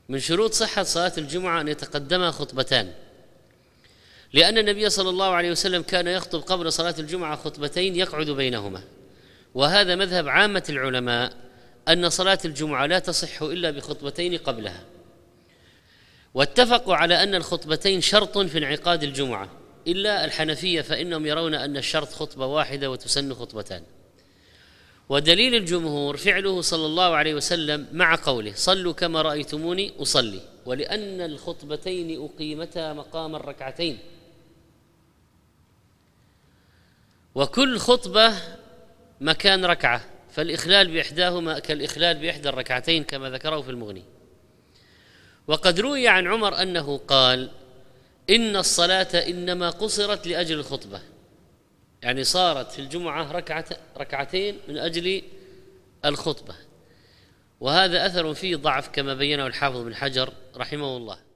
من شروط صحة صلاة الجمعة أن يتقدمها خطبتان، لأن النبي صلى الله عليه وسلم كان يخطب قبل صلاة الجمعة خطبتين يقعد بينهما، وهذا مذهب عامة العلماء أن صلاة الجمعة لا تصح إلا بخطبتين قبلها، واتفقوا على أن الخطبتين شرط في انعقاد الجمعة، إلا الحنفية فإنهم يرون أن الشرط خطبة واحدة وتسن خطبتان. ودليل الجمهور فعله صلى الله عليه وسلم مع قوله صلوا كما رأيتموني أصلي، ولأن الخطبتين أقيمتا مقام الركعتين، وكل خطبة مكان ركعة، فالإخلال بإحداهما كالإخلال بإحدى الركعتين كما ذكره في المغني. وقد روي عن عمر أنه قال إن الصلاة إنما قصرت لأجل الخطبة، يعني صارت في الجمعة ركعتين من أجل الخطبة، وهذا أثر فيه ضعف كما بينه الحافظ بن حجر رحمه الله.